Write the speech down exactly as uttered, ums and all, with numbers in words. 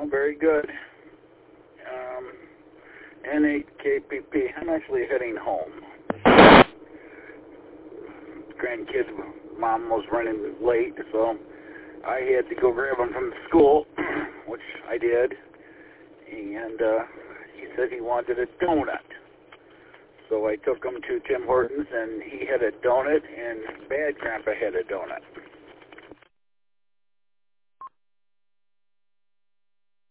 Oh, very good. Um, N eight K P P. I'm actually heading home. Grandkids' mom was running late, so I had to go grab him from the school, which I did. And uh, he said he wanted a donut. So I took him to Tim Hortons, and he had a donut, and Bad Grandpa had a donut.